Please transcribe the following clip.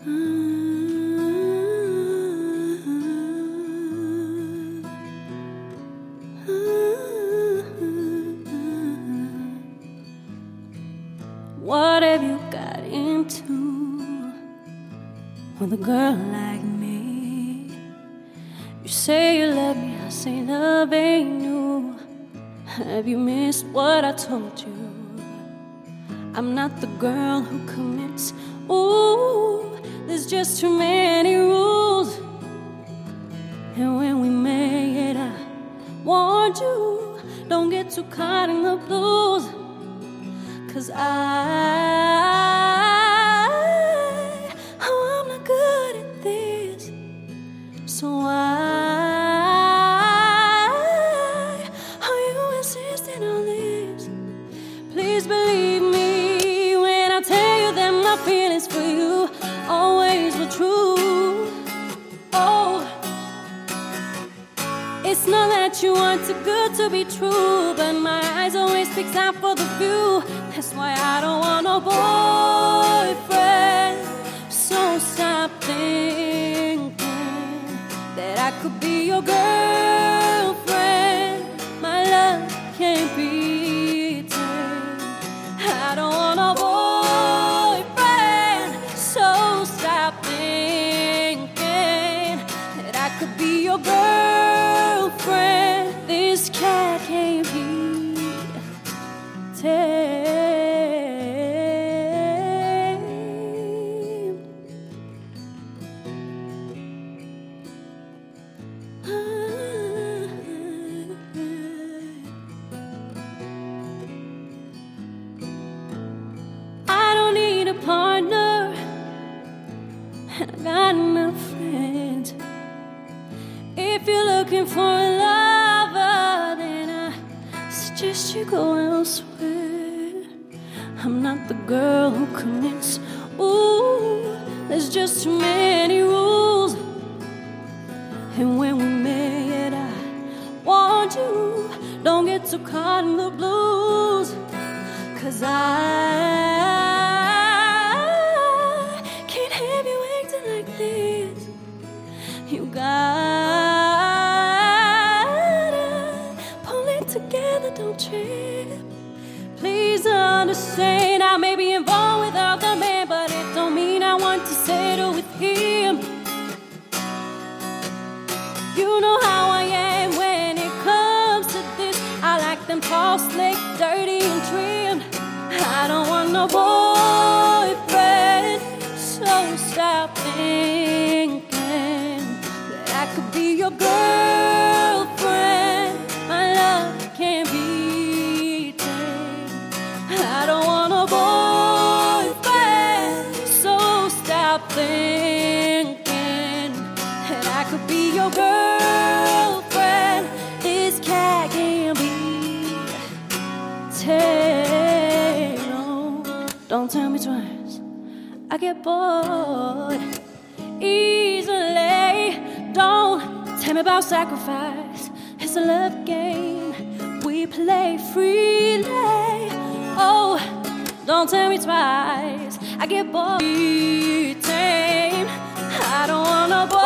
What have you got into with a girl like me? You say you love me, I say love ain't new. Have you missed what I told you? I'm not the girl who commits. Ooh, there's just too many rules. And when we made it, I warned you, don't get too caught in the blues. 'Cause I'm not good at this. So why are you insisting on this? Please believe me when I tell you that my feelings for you always were true. Oh, it's not that you aren't too good to be true, but my eyes always fix out for the view. That's why I don't want no boyfriend. So stop thinking that I could be your girlfriend. My love can't be tamed. I don't want no boyfriend. So stop thinking that I could be your girlfriend. This cat can't be tamed. I don't need a partner, and I got enough friends. If you're looking for a lover, then I suggest you go elsewhere. I'm not the girl who commits. Ooh, there's just too many rules. And when we made, I warned you, don't get too caught in the blues. 'Cause I can't have you acting like this. You gotta pull it together, don't trip. Please understand, I may be involved with other men, but it don't mean I want to settle with him. You know how I am when it comes to this. I like them tall, slick, dirty, and trimmed. I don't want no boyfriend. So stop thinking that I could be your girlfriend. My love can't be tamed. I don't want a boyfriend. So stop thinking that I could be your girlfriend. This cat can't be tamed. No, don't tell me twice. I get bored easily. Don't tell me about sacrifice. It's a love game we play freely. Oh, don't tell me twice. I get bored. Tamed. I don't want no boy.